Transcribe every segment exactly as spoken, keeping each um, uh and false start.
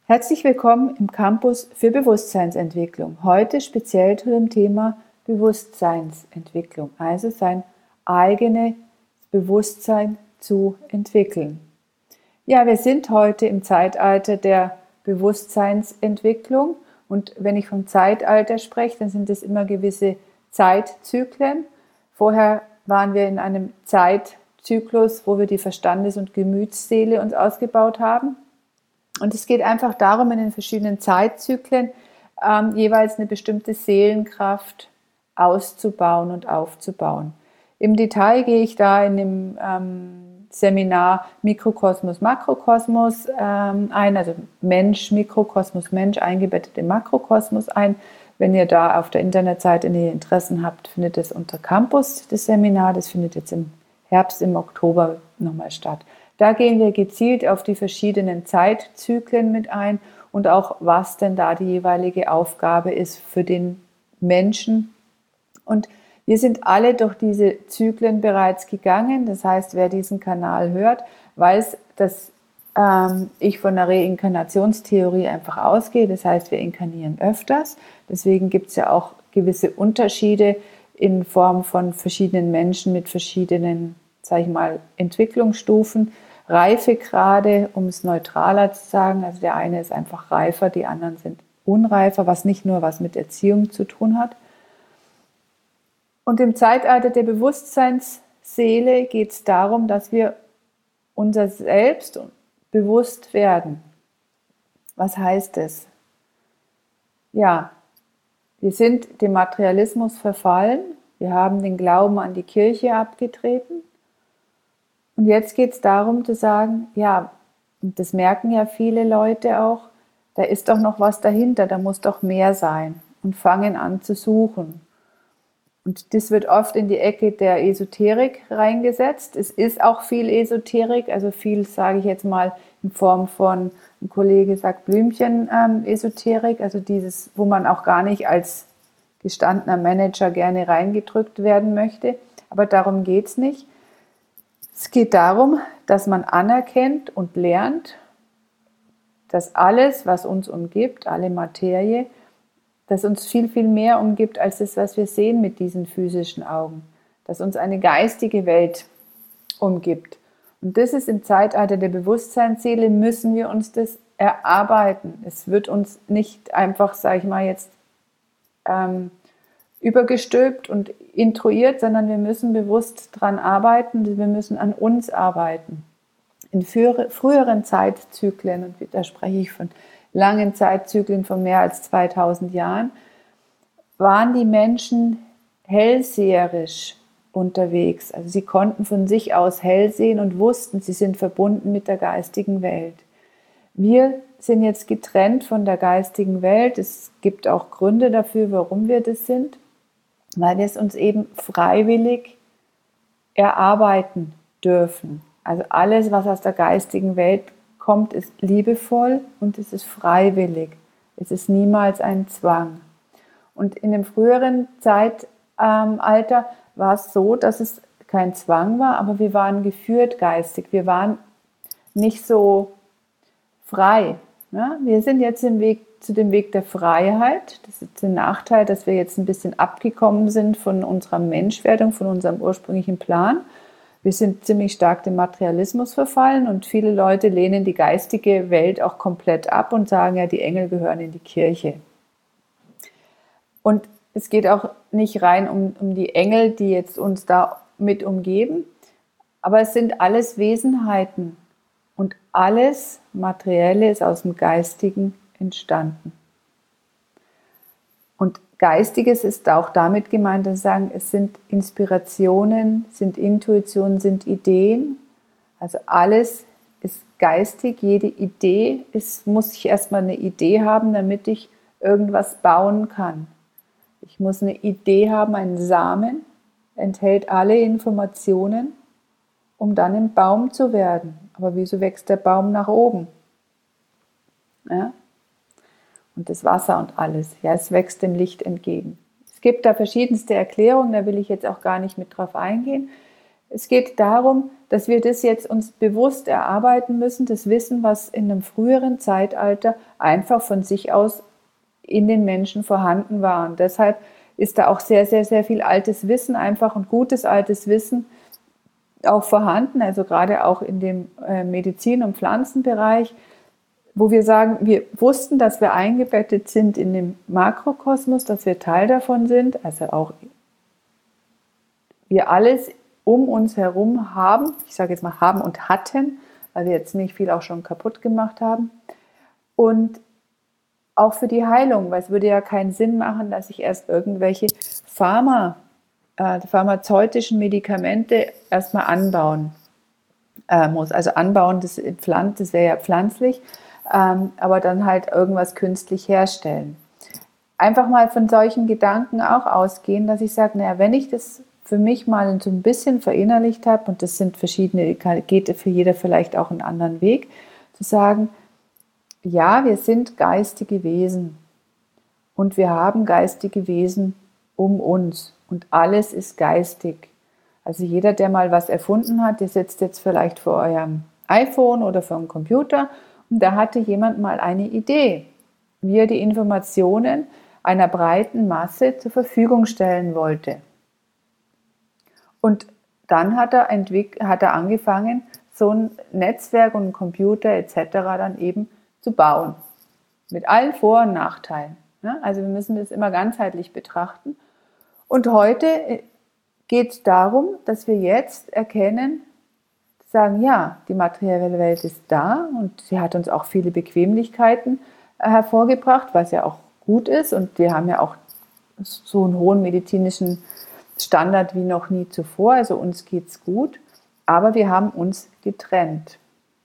Herzlich willkommen im Campus für Bewusstseinsentwicklung. Heute speziell zu dem Thema Bewusstseinsentwicklung, also sein eigenes Bewusstsein zu entwickeln. Ja, wir sind heute im Zeitalter der Bewusstseinsentwicklung und wenn ich vom Zeitalter spreche, dann sind es immer gewisse Zeitzyklen. Vorher waren wir in einem Zeitzyklus, wo wir die Verstandes- und Gemütsseele uns ausgebaut haben. Und es geht einfach darum, in den verschiedenen Zeitzyklen ähm, jeweils eine bestimmte Seelenkraft auszubauen und aufzubauen. Im Detail gehe ich da in dem ähm, Seminar Mikrokosmos, Makrokosmos ähm, ein, also Mensch, Mikrokosmos, Mensch, eingebettet im Makrokosmos ein. Wenn ihr da auf der Internetseite die Interessen habt, findet es unter Campus, das Seminar. Das findet jetzt im Herbst, im Oktober nochmal statt. Da gehen wir gezielt auf die verschiedenen Zeitzyklen mit ein und auch, was denn da die jeweilige Aufgabe ist für den Menschen. Und wir sind alle durch diese Zyklen bereits gegangen. Das heißt, wer diesen Kanal hört, weiß, dass ähm, ich von der Reinkarnationstheorie einfach ausgehe. Das heißt, wir inkarnieren öfters. Deswegen gibt es ja auch gewisse Unterschiede in Form von verschiedenen Menschen mit verschiedenen, sage ich mal, Entwicklungsstufen. Reifegrade, um es neutraler zu sagen, also der eine ist einfach reifer, die anderen sind unreifer, was nicht nur was mit Erziehung zu tun hat. Und im Zeitalter der Bewusstseinsseele geht es darum, dass wir unser Selbst bewusst werden. Was heißt es? Ja, wir sind dem Materialismus verfallen, wir haben den Glauben an die Kirche abgetreten. Und jetzt geht es darum zu sagen, ja, und das merken ja viele Leute auch, da ist doch noch was dahinter, da muss doch mehr sein und fangen an zu suchen. Und das wird oft in die Ecke der Esoterik reingesetzt. Es ist auch viel Esoterik, also viel, sage ich jetzt mal, in Form von, ein Kollege sagt Blümchen ähm, Esoterik, also dieses, wo man auch gar nicht als gestandener Manager gerne reingedrückt werden möchte. Aber darum geht es nicht. Es geht darum, dass man anerkennt und lernt, dass alles, was uns umgibt, alle Materie, dass uns viel, viel mehr umgibt, als das, was wir sehen mit diesen physischen Augen. Dass uns eine geistige Welt umgibt. Und das ist im Zeitalter der Bewusstseinsseele, müssen wir uns das erarbeiten. Es wird uns nicht einfach, sage ich mal jetzt, ähm, übergestülpt und intruiert, sondern wir müssen bewusst dran arbeiten, wir müssen an uns arbeiten. In früheren Zeitzyklen, und da spreche ich von langen Zeitzyklen von mehr als zweitausend Jahren, waren die Menschen hellseherisch unterwegs. Also sie konnten von sich aus hell sehen und wussten, sie sind verbunden mit der geistigen Welt. Wir sind jetzt getrennt von der geistigen Welt. Es gibt auch Gründe dafür, warum wir das sind, weil wir es uns eben freiwillig erarbeiten dürfen. Also alles, was aus der geistigen Welt kommt, ist liebevoll und es ist freiwillig. Es ist niemals ein Zwang. Und in dem früheren Zeitalter war es so, dass es kein Zwang war, aber wir waren geführt geistig. Wir waren nicht so frei. Ja? Wir sind jetzt im Weg zu dem Weg der Freiheit. Das ist der Nachteil, dass wir jetzt ein bisschen abgekommen sind von unserer Menschwerdung, von unserem ursprünglichen Plan. Wir sind ziemlich stark dem Materialismus verfallen und viele Leute lehnen die geistige Welt auch komplett ab und sagen, ja, die Engel gehören in die Kirche. Und es geht auch nicht rein um, um die Engel, die jetzt uns da mit umgeben, aber es sind alles Wesenheiten und alles Materielle ist aus dem Geistigen entstanden. Und Geistiges ist auch damit gemeint, dass wir sagen, es sind Inspirationen, sind Intuitionen, sind Ideen. Also alles ist geistig, jede Idee ist, muss ich erstmal eine Idee haben, damit ich irgendwas bauen kann. Ich muss eine Idee haben, einen Samen, enthält alle Informationen, um dann ein Baum zu werden. Aber wieso wächst der Baum nach oben? Ja? Und das Wasser und alles. Ja, es wächst dem Licht entgegen. Es gibt da verschiedenste Erklärungen, da will ich jetzt auch gar nicht mit drauf eingehen. Es geht darum, dass wir das jetzt uns bewusst erarbeiten müssen, das Wissen, was in einem früheren Zeitalter einfach von sich aus in den Menschen vorhanden war. Und deshalb ist da auch sehr, sehr, sehr viel altes Wissen, einfach und gutes altes Wissen auch vorhanden, also gerade auch in dem Medizin- und Pflanzenbereich, wo wir sagen, wir wussten, dass wir eingebettet sind in dem Makrokosmos, dass wir Teil davon sind, also auch wir alles um uns herum haben, ich sage jetzt mal haben und hatten, weil wir jetzt nicht viel auch schon kaputt gemacht haben. Und auch für die Heilung, weil es würde ja keinen Sinn machen, dass ich erst irgendwelche Pharma, äh, pharmazeutischen Medikamente erstmal anbauen äh, muss. Also anbauen, das, das wäre ja pflanzlich, ähm, aber dann halt irgendwas künstlich herstellen. Einfach mal von solchen Gedanken auch ausgehen, dass ich sage, naja, wenn ich das für mich mal so ein bisschen verinnerlicht habe, und das sind verschiedene, geht für jeder vielleicht auch einen anderen Weg, zu sagen, ja, wir sind geistige Wesen und wir haben geistige Wesen um uns und alles ist geistig. Also jeder, der mal was erfunden hat, der sitzt jetzt vielleicht vor eurem iPhone oder vor einem Computer und da hatte jemand mal eine Idee, wie er die Informationen einer breiten Masse zur Verfügung stellen wollte. Und dann hat er, entwick- hat er angefangen, so ein Netzwerk und ein Computer et cetera dann eben zu bauen. Mit allen Vor- und Nachteilen. Also wir müssen das immer ganzheitlich betrachten. Und heute geht es darum, dass wir jetzt erkennen, sagen, ja, die materielle Welt ist da und sie hat uns auch viele Bequemlichkeiten hervorgebracht, was ja auch gut ist. Und wir haben ja auch so einen hohen medizinischen Standard wie noch nie zuvor, also uns geht's gut, aber wir haben uns getrennt.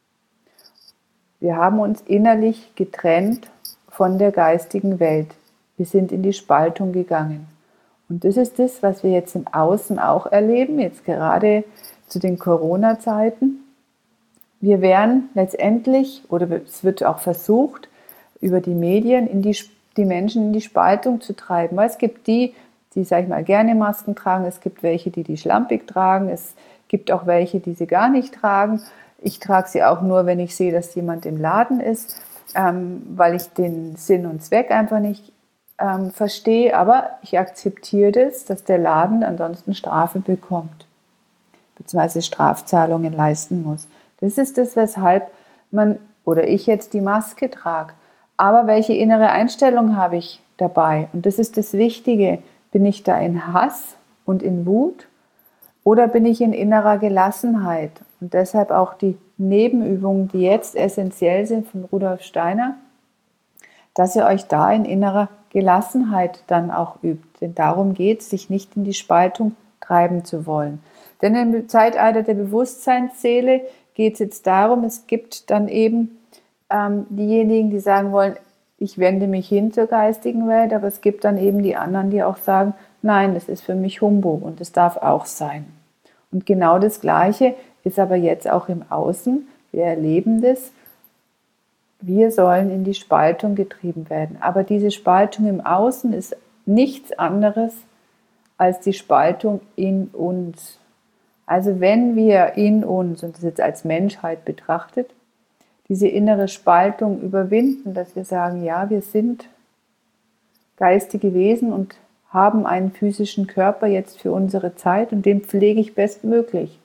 Wir haben uns innerlich getrennt von der geistigen Welt. Wir sind in die Spaltung gegangen. Und das ist das, was wir jetzt im Außen auch erleben, jetzt gerade zu den Corona-Zeiten. Wir werden letztendlich, oder es wird auch versucht, über die Medien in die, die Menschen in die Spaltung zu treiben. Weil es gibt die, die, sag ich mal, gerne Masken tragen. Es gibt welche, die die schlampig tragen. Es gibt auch welche, die sie gar nicht tragen. Ich trage sie auch nur, wenn ich sehe, dass jemand im Laden ist, ähm, weil ich den Sinn und Zweck einfach nicht ähm, verstehe. Aber ich akzeptiere das, dass der Laden ansonsten Strafe bekommt, beziehungsweise Strafzahlungen leisten muss. Das ist das, weshalb man oder ich jetzt die Maske trage. Aber welche innere Einstellung habe ich dabei? Und das ist das Wichtige. Bin ich da in Hass und in Wut oder bin ich in innerer Gelassenheit? Und deshalb auch die Nebenübungen, die jetzt essentiell sind von Rudolf Steiner, dass ihr euch da in innerer Gelassenheit dann auch übt. Denn darum geht es, sich nicht in die Spaltung treiben zu wollen. Denn im Zeitalter der Bewusstseinsseele geht es jetzt darum, es gibt dann eben ähm, diejenigen, die sagen wollen, ich wende mich hin zur geistigen Welt, aber es gibt dann eben die anderen, die auch sagen, nein, das ist für mich Humbug und das darf auch sein. Und genau das Gleiche ist aber jetzt auch im Außen. Wir erleben das. Wir sollen in die Spaltung getrieben werden. Aber diese Spaltung im Außen ist nichts anderes als die Spaltung in uns. Also wenn wir in uns, und das jetzt als Menschheit betrachtet, diese innere Spaltung überwinden, dass wir sagen, ja, wir sind geistige Wesen und haben einen physischen Körper jetzt für unsere Zeit und den pflege ich bestmöglich,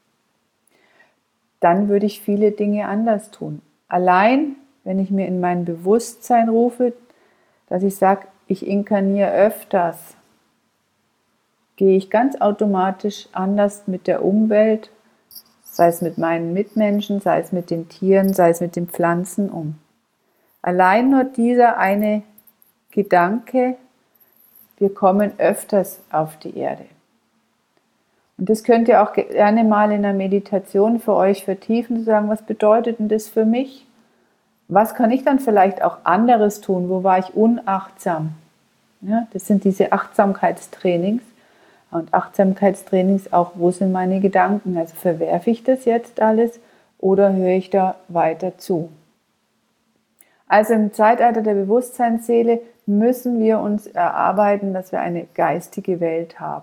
dann würde ich viele Dinge anders tun. Allein, wenn ich mir in mein Bewusstsein rufe, dass ich sage, ich inkarniere öfters, gehe ich ganz automatisch anders mit der Umwelt, sei es mit meinen Mitmenschen, sei es mit den Tieren, sei es mit den Pflanzen um. Allein nur dieser eine Gedanke, wir kommen öfters auf die Erde. Und das könnt ihr auch gerne mal in der Meditation für euch vertiefen, zu sagen, was bedeutet denn das für mich? Was kann ich dann vielleicht auch anderes tun? Wo war ich unachtsam? Ja, das sind diese Achtsamkeitstrainings. Und Achtsamkeitstrainings auch, wo sind meine Gedanken? Also verwerfe ich das jetzt alles oder höre ich da weiter zu? Also im Zeitalter der Bewusstseinsseele müssen wir uns erarbeiten, dass wir eine geistige Welt haben.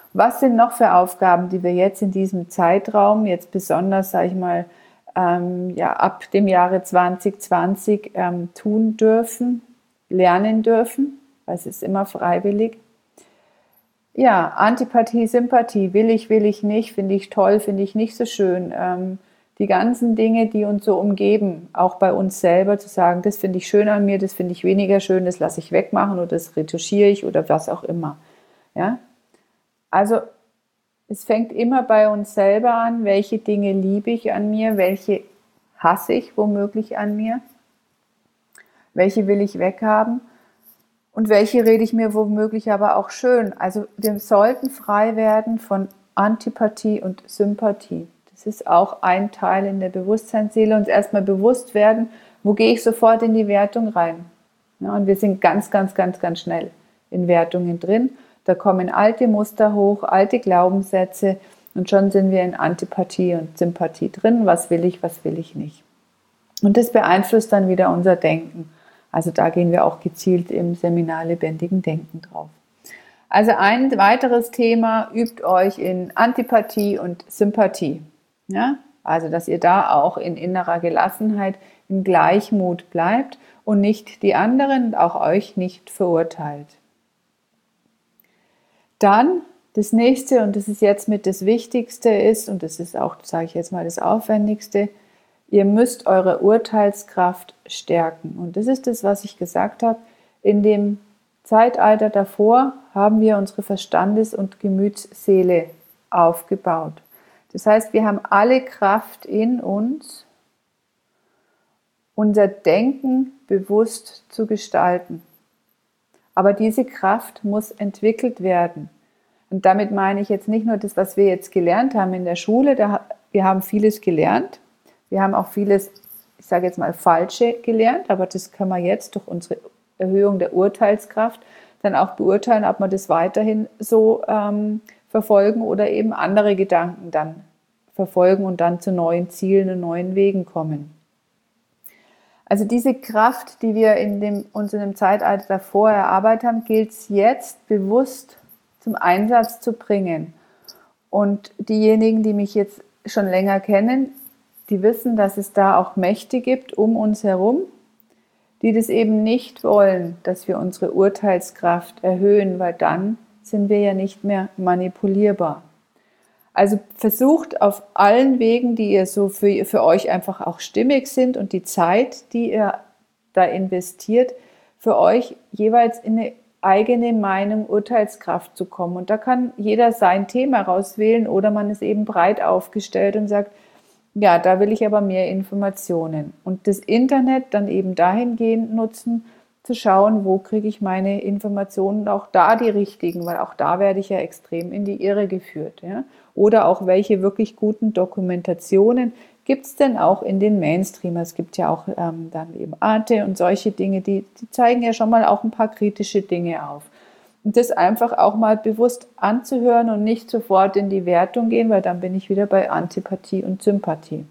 Was sind noch für Aufgaben, die wir jetzt in diesem Zeitraum, jetzt besonders, sage ich mal, ähm, ja, ab dem Jahre zwanzig zwanzig ähm, tun dürfen, lernen dürfen, weil es ist immer freiwillig. Ja, Antipathie, Sympathie, will ich, will ich nicht, finde ich toll, finde ich nicht so schön. Ähm, die ganzen Dinge, die uns so umgeben, auch bei uns selber zu sagen, das finde ich schön an mir, das finde ich weniger schön, das lasse ich wegmachen oder das retuschiere ich oder was auch immer. Ja? Also es fängt immer bei uns selber an, welche Dinge liebe ich an mir, welche hasse ich womöglich an mir, welche will ich weghaben. Und welche rede ich mir womöglich aber auch schön. Also wir sollten frei werden von Antipathie und Sympathie. Das ist auch ein Teil in der Bewusstseinsseele. Uns erstmal bewusst werden, wo gehe ich sofort in die Wertung rein. Ja, und wir sind ganz, ganz, ganz, ganz schnell in Wertungen drin. Da kommen alte Muster hoch, alte Glaubenssätze und schon sind wir in Antipathie und Sympathie drin. Was will ich, was will ich nicht. Und das beeinflusst dann wieder unser Denken. Also da gehen wir auch gezielt im Seminar Lebendigen Denken drauf. Also ein weiteres Thema, übt euch in Antipathie und Sympathie. Ja? Also dass ihr da auch in innerer Gelassenheit, in Gleichmut bleibt und nicht die anderen und auch euch nicht verurteilt. Dann das nächste, und das ist jetzt mit das Wichtigste ist, und das ist auch, sage ich jetzt mal, das Aufwendigste, ihr müsst eure Urteilskraft stärken. Und das ist das, was ich gesagt habe. In dem Zeitalter davor haben wir unsere Verstandes- und Gemütsseele aufgebaut. Das heißt, wir haben alle Kraft in uns, unser Denken bewusst zu gestalten. Aber diese Kraft muss entwickelt werden. Und damit meine ich jetzt nicht nur das, was wir jetzt gelernt haben in der Schule. Da, wir haben vieles gelernt. Wir haben auch vieles, ich sage jetzt mal, Falsche gelernt, aber das können wir jetzt durch unsere Erhöhung der Urteilskraft dann auch beurteilen, ob wir das weiterhin so ähm, verfolgen oder eben andere Gedanken dann verfolgen und dann zu neuen Zielen und neuen Wegen kommen. Also diese Kraft, die wir in dem, uns in dem Zeitalter davor erarbeitet haben, gilt es jetzt bewusst zum Einsatz zu bringen. Und diejenigen, die mich jetzt schon länger kennen, die wissen, dass es da auch Mächte gibt um uns herum, die das eben nicht wollen, dass wir unsere Urteilskraft erhöhen, weil dann sind wir ja nicht mehr manipulierbar. Also versucht auf allen Wegen, die ihr so für, für euch einfach auch stimmig sind und die Zeit, die ihr da investiert, für euch jeweils in eine eigene Meinung, Urteilskraft zu kommen. Und da kann jeder sein Thema rauswählen oder man ist eben breit aufgestellt und sagt, ja, da will ich aber mehr Informationen. Und das Internet dann eben dahingehend nutzen, zu schauen, wo kriege ich meine Informationen, auch da die richtigen, weil auch da werde ich ja extrem in die Irre geführt. Ja? Oder auch welche wirklich guten Dokumentationen gibt es denn auch in den Mainstream. Es gibt ja auch ähm, dann eben Arte und solche Dinge, die, die zeigen ja schon mal auch ein paar kritische Dinge auf. Und das einfach auch mal bewusst anzuhören und nicht sofort in die Wertung gehen, weil dann bin ich wieder bei Antipathie und Sympathie.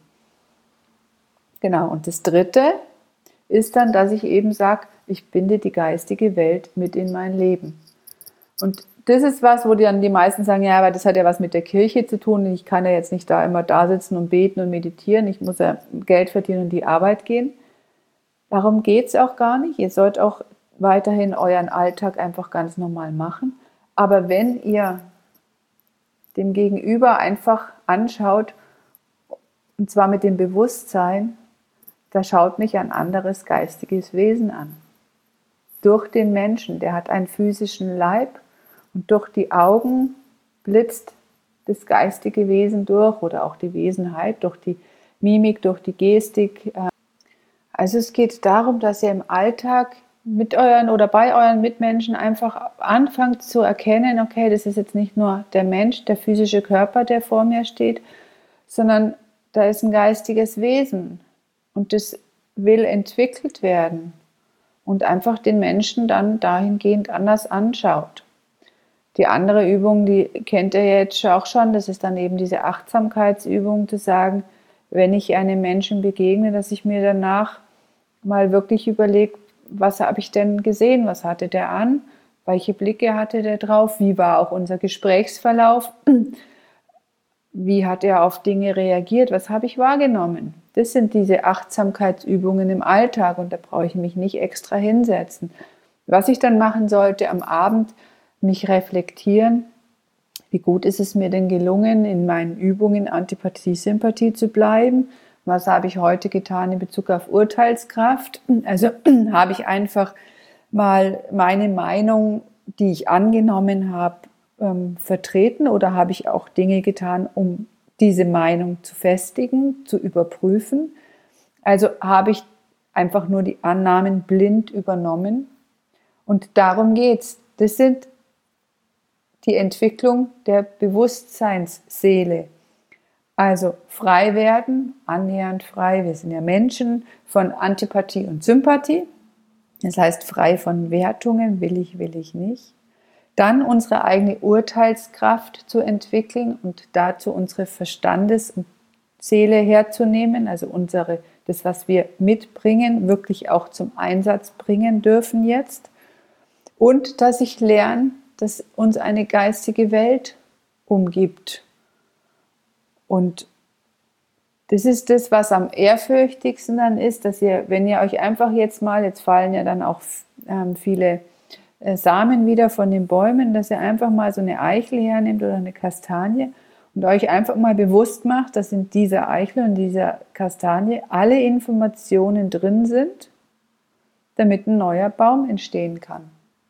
Genau, und das Dritte ist dann, dass ich eben sage, ich binde die geistige Welt mit in mein Leben. Und das ist was, wo dann die meisten sagen, ja, aber das hat ja was mit der Kirche zu tun. Ich kann ja jetzt nicht da immer da sitzen und beten und meditieren. Ich muss ja Geld verdienen und in die Arbeit gehen. Darum geht es auch gar nicht. Ihr sollt auch weiterhin euren Alltag einfach ganz normal machen. Aber wenn ihr dem Gegenüber einfach anschaut, und zwar mit dem Bewusstsein, da schaut mich ein anderes geistiges Wesen an. Durch den Menschen, der hat einen physischen Leib und durch die Augen blitzt das geistige Wesen durch oder auch die Wesenheit, durch die Mimik, durch die Gestik. Also es geht darum, dass ihr im Alltag mit euren oder bei euren Mitmenschen einfach anfangt zu erkennen, okay, das ist jetzt nicht nur der Mensch, der physische Körper, der vor mir steht, sondern da ist ein geistiges Wesen und das will entwickelt werden und einfach den Menschen dann dahingehend anders anschaut. Die andere Übung, die kennt ihr jetzt auch schon, das ist dann eben diese Achtsamkeitsübung, zu sagen, wenn ich einem Menschen begegne, dass ich mir danach mal wirklich überlege, was habe ich denn gesehen, was hatte der an, Welche Blicke hatte der drauf? Wie war auch unser Gesprächsverlauf? Wie hat er auf Dinge reagiert? Was habe ich wahrgenommen? Das sind diese Achtsamkeitsübungen im Alltag und da brauche ich mich nicht extra hinsetzen. Was ich dann machen sollte am Abend, mich reflektieren. Wie gut ist es mir denn gelungen, in meinen Übungen Antipathie, Sympathie zu bleiben? Was habe ich heute getan in Bezug auf Urteilskraft? Also habe ich einfach mal meine Meinung, die ich angenommen habe, ähm, vertreten oder habe ich auch Dinge getan, um diese Meinung zu festigen, zu überprüfen? Also habe ich einfach nur die Annahmen blind übernommen? Und darum geht's. Das sind die Entwicklung der Bewusstseinsseele. Also frei werden, annähernd frei. Wir sind ja Menschen von Antipathie und Sympathie. Das heißt frei von Wertungen, will ich, will ich nicht. Dann unsere eigene Urteilskraft zu entwickeln und dazu unsere Verstandes- und Seele herzunehmen, also unsere, das, was wir mitbringen, wirklich auch zum Einsatz bringen dürfen jetzt. Und dass ich lerne, dass uns eine geistige Welt umgibt. Und das ist das, was am ehrfürchtigsten dann ist, dass ihr, wenn ihr euch einfach jetzt mal, jetzt fallen ja dann auch ähm, viele äh, Samen wieder von den Bäumen, dass ihr einfach mal so eine Eichel hernehmt oder eine Kastanie und euch einfach mal bewusst macht, dass in dieser Eichel und dieser Kastanie alle Informationen drin sind, damit ein neuer Baum entstehen kann.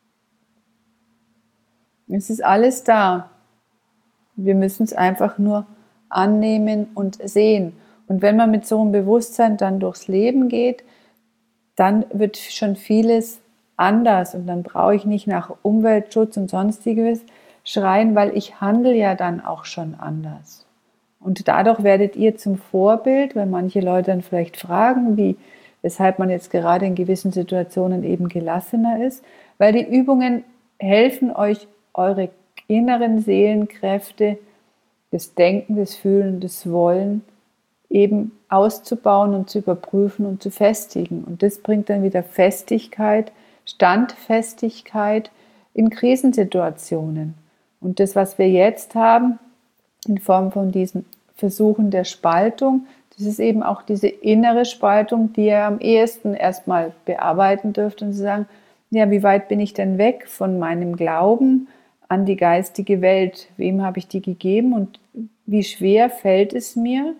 Es ist alles da. Wir müssen es einfach nur annehmen und sehen. Und wenn man mit so einem Bewusstsein dann durchs Leben geht, dann wird schon vieles anders und dann brauche ich nicht nach Umweltschutz und sonstiges schreien, weil ich handle ja dann auch schon anders. Und dadurch werdet ihr zum Vorbild, weil manche Leute dann vielleicht fragen, wie, weshalb man jetzt gerade in gewissen Situationen eben gelassener ist, weil die Übungen helfen euch, eure inneren Seelenkräfte, das Denken, das Fühlen, das Wollen eben auszubauen und zu überprüfen und zu festigen. Und das bringt dann wieder Festigkeit, Standfestigkeit in Krisensituationen. Und das, was wir jetzt haben, in Form von diesen Versuchen der Spaltung, das ist eben auch diese innere Spaltung, die ihr am ehesten erstmal bearbeiten dürft und zu sagen, ja, wie weit bin ich denn weg von meinem Glauben an die geistige Welt? Wem habe ich die gegeben und wie schwer fällt es mir,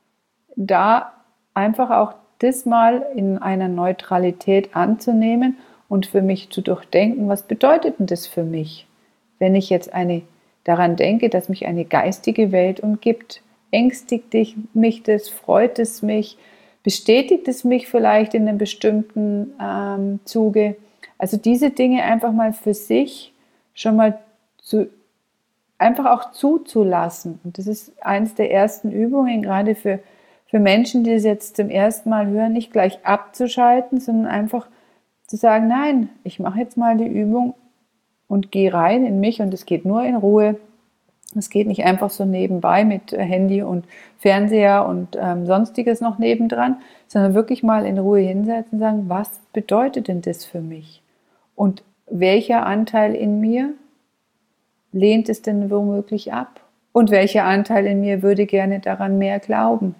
da einfach auch das mal in einer Neutralität anzunehmen und für mich zu durchdenken, was bedeutet denn das für mich, wenn ich jetzt eine, daran denke, dass mich eine geistige Welt umgibt. Ängstigt mich das, freut es mich, bestätigt es mich vielleicht in einem bestimmten ähm, Zuge. Also diese Dinge einfach mal für sich schon mal zu, einfach auch zuzulassen. Und das ist eines der ersten Übungen, gerade für, für Menschen, die es jetzt zum ersten Mal hören, nicht gleich abzuschalten, sondern einfach zu sagen, nein, ich mache jetzt mal die Übung und gehe rein in mich und es geht nur in Ruhe. Es geht nicht einfach so nebenbei mit Handy und Fernseher und ähm, sonstiges noch nebendran, sondern wirklich mal in Ruhe hinsetzen und sagen, was bedeutet denn das für mich? Und welcher Anteil in mir lehnt es denn womöglich ab? Und welcher Anteil in mir würde gerne daran mehr glauben?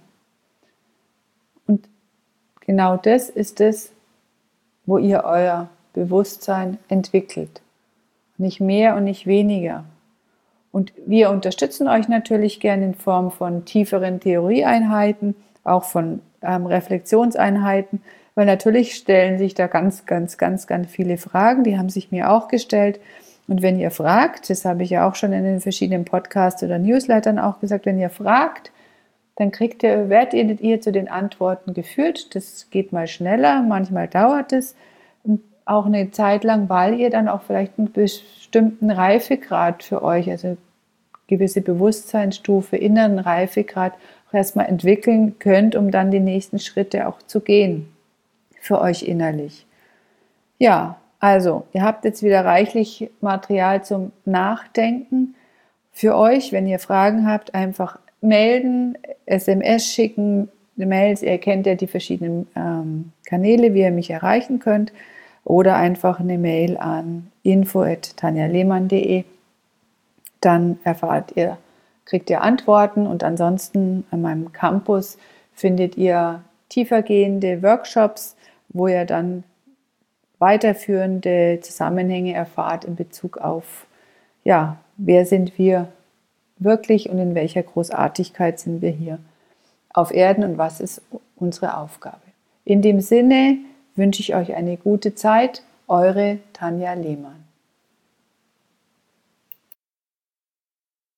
Und genau das ist es, wo ihr euer Bewusstsein entwickelt. Nicht mehr und nicht weniger. Und wir unterstützen euch natürlich gerne in Form von tieferen Theorieeinheiten, auch von ähm, Reflexionseinheiten, weil natürlich stellen sich da ganz, ganz, ganz, ganz viele Fragen, die haben sich mir auch gestellt. Und wenn ihr fragt, das habe ich ja auch schon in den verschiedenen Podcasts oder Newslettern auch gesagt, wenn ihr fragt, dann kriegt ihr, werdet ihr zu den Antworten geführt. Das geht mal schneller, manchmal dauert es auch eine Zeit lang, weil ihr dann auch vielleicht einen bestimmten Reifegrad für euch, also gewisse Bewusstseinsstufe, inneren Reifegrad auch erstmal entwickeln könnt, um dann die nächsten Schritte auch zu gehen für euch innerlich. Ja, also ihr habt jetzt wieder reichlich Material zum Nachdenken für euch. Wenn ihr Fragen habt, einfach melden, S M S schicken, Mails, ihr kennt ja die verschiedenen ähm, Kanäle, wie ihr mich erreichen könnt. oder einfach eine Mail an info at tanja lehmann punkt de. Dann erfahrt ihr, kriegt ihr Antworten und ansonsten an meinem Campus findet ihr tiefergehende Workshops, wo ihr dann weiterführende Zusammenhänge erfahrt in Bezug auf, ja, wer sind wir wirklich und in welcher Großartigkeit sind wir hier auf Erden und was ist unsere Aufgabe. In dem Sinne wünsche ich euch eine gute Zeit, eure Tanja Lehmann.